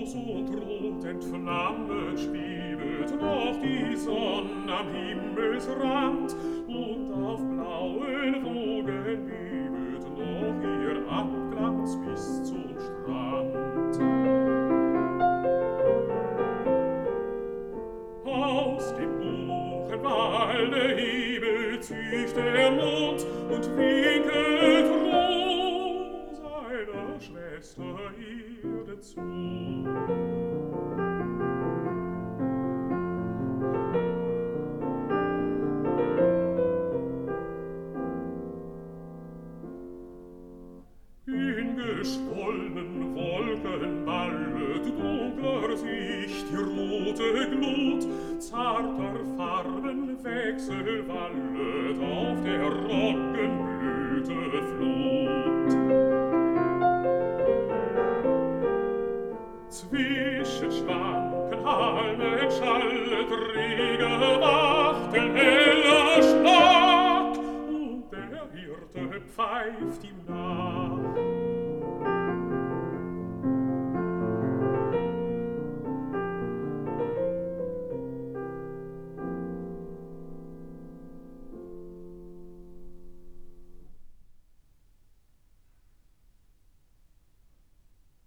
Aus und rot entflammet schwebet noch die Sonn am Himmelsrand, und auf blauen Wogen hebet noch ihr Abglanz bis zum Strand. Aus dem Buchenwalde hebet sich der Mond und winkelt roh seiner Schwester Erde zu. In geschwollenen Wolken ballet dunkler sich die rote Glut, zarter Farben wechselwallet auf der Roggenblüte Flut. Zwischen schwanken Halmen schallet reger Wachtel heller Schlag, und der Hirte pfeift ihm nach.